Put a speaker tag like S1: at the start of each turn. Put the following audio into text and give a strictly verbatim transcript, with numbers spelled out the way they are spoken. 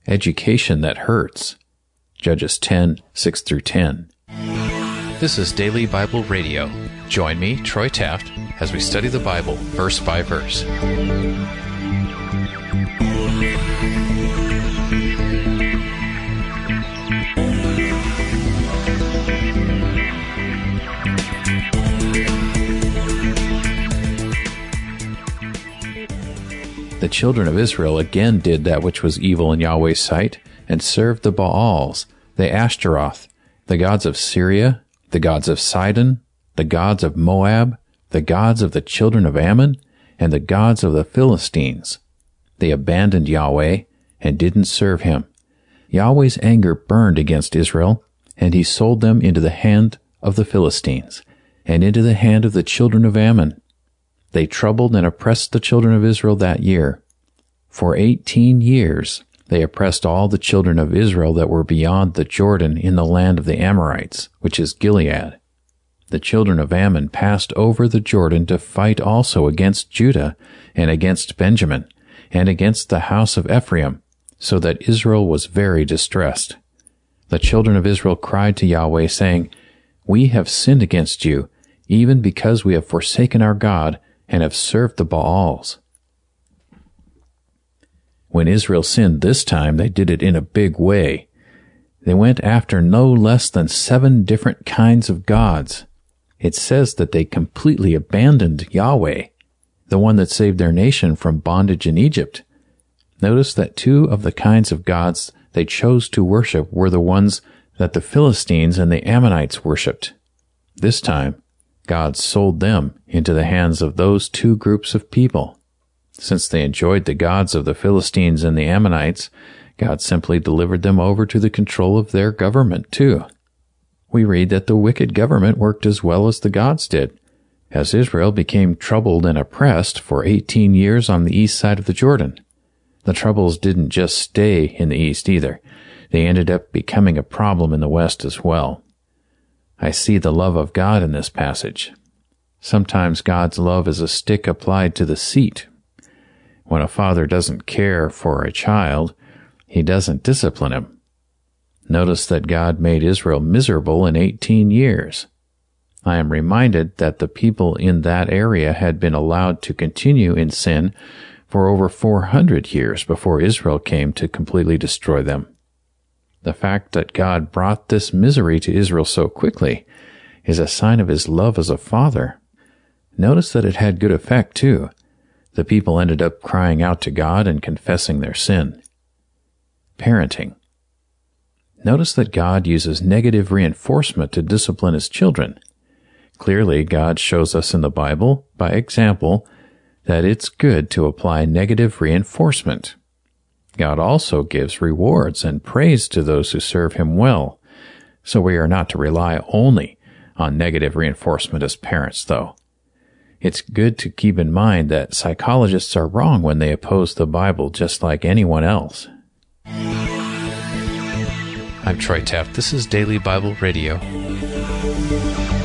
S1: education that hurts. Judges ten, six through ten.
S2: This is Daily Bible Radio. Join me, Troy Taft, as we study the Bible verse by verse.
S1: The children of Israel again did that which was evil in Yahweh's sight, and served the Baals, the Ashtaroth, the gods of Syria, the gods of Sidon, the gods of Moab, the gods of the children of Ammon, and the gods of the Philistines. They abandoned Yahweh and didn't serve him. Yahweh's anger burned against Israel, and he sold them into the hand of the Philistines, and into the hand of the children of Ammon. They troubled and oppressed the children of Israel that year. For eighteen years they oppressed all the children of Israel that were beyond the Jordan in the land of the Amorites, which is Gilead. The children of Ammon passed over the Jordan to fight also against Judah, and against Benjamin, and against the house of Ephraim, so that Israel was very distressed. The children of Israel cried to Yahweh, saying, "We have sinned against you, even because we have forsaken our God, and have served the Baals." When Israel sinned this time, they did it in a big way. They went after no less than seven different kinds of gods. It says that they completely abandoned Yahweh, the one that saved their nation from bondage in Egypt. Notice that two of the kinds of gods they chose to worship were the ones that the Philistines and the Ammonites worshipped. This time, God sold them into the hands of those two groups of people. Since they enjoyed the gods of the Philistines and the Ammonites, God simply delivered them over to the control of their government, too. We read that the wicked government worked as well as the gods did, as Israel became troubled and oppressed for eighteen years on the east side of the Jordan. The troubles didn't just stay in the east either. They ended up becoming a problem in the west as well. I see the love of God in this passage. Sometimes God's love is a stick applied to the seat. When a father doesn't care for a child, he doesn't discipline him. Notice that God made Israel miserable in eighteen years. I am reminded that the people in that area had been allowed to continue in sin for over four hundred years before Israel came to completely destroy them. The fact that God brought this misery to Israel so quickly is a sign of his love as a father. Notice that it had good effect, too. The people ended up crying out to God and confessing their sin. Parenting. Notice that God uses negative reinforcement to discipline his children. Clearly, God shows us in the Bible, by example, that it's good to apply negative reinforcement. God also gives rewards and praise to those who serve him well, so we are not to rely only on negative reinforcement as parents, though. It's good to keep in mind that psychologists are wrong when they oppose the Bible just like anyone else.
S2: I'm Troy Taft. This is Daily Bible Radio.